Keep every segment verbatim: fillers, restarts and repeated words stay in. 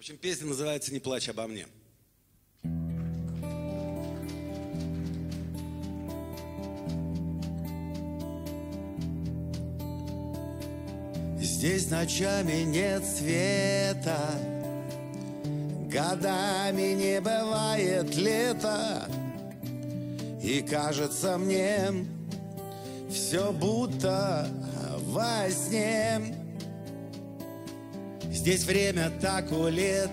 общем, песня называется «Не плачь обо мне». Здесь ночами нет света, годами не бывает лета, и кажется мне все будто во сне. Здесь время так улетает,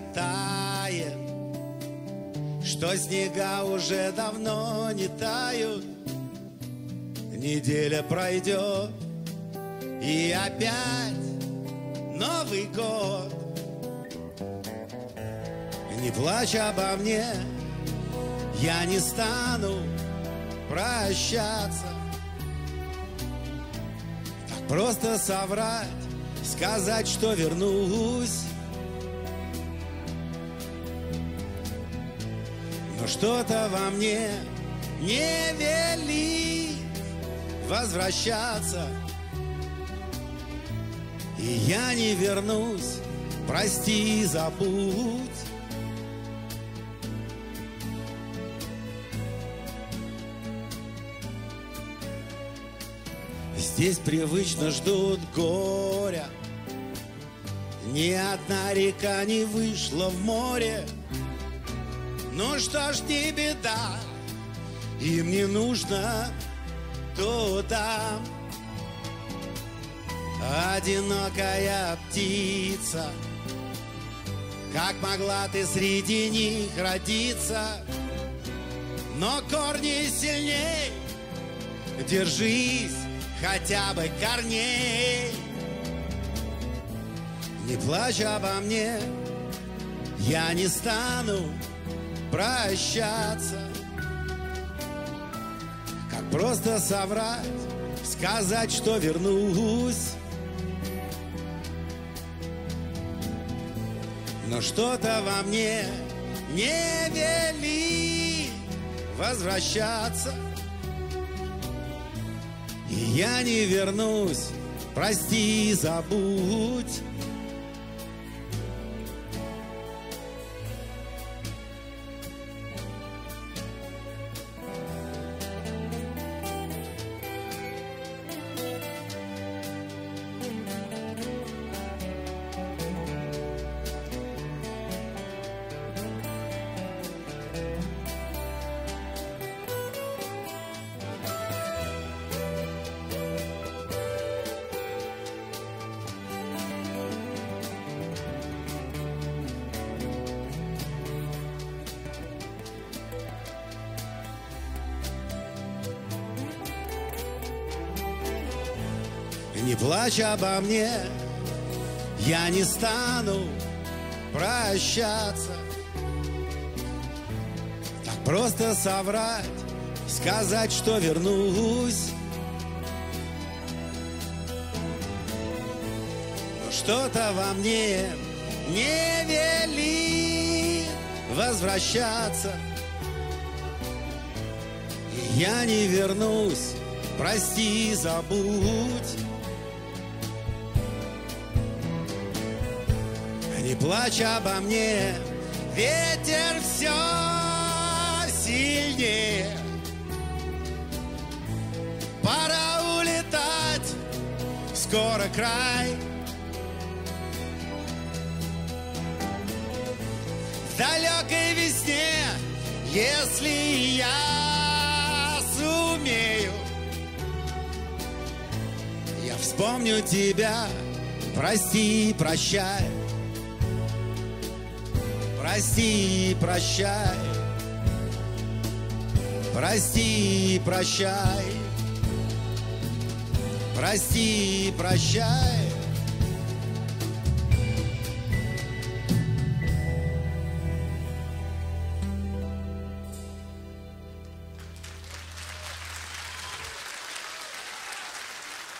что снега уже давно не тают. Неделя пройдет, и опять Новый год. Не плачь обо мне, я не стану прощаться. Так просто соврать, сказать, что вернусь. Но что-то во мне не велит возвращаться. И я не вернусь, прости, забудь. Здесь привычно ждут горя, ни одна река не вышла в море. Ну что ж, не беда, им не нужно туда. Одинокая птица, как могла ты среди них родиться? Но корни сильней, держись хотя бы корней. Не плачь обо мне, я не стану прощаться. Как просто соврать, сказать, что вернусь. Но что-то во мне не велит возвращаться. И я не вернусь, прости, забудь. Не плачь обо мне, я не стану прощаться. Так просто соврать, сказать, что вернусь. Но что-то во мне не велит возвращаться. И я не вернусь, прости, забудь. Не плачь обо мне, ветер все сильнее. Пора улетать, скоро край. В далекой весне, если я сумею, я вспомню тебя, прости, прощай. Прости, прощай, прости, прощай, прости, прощай.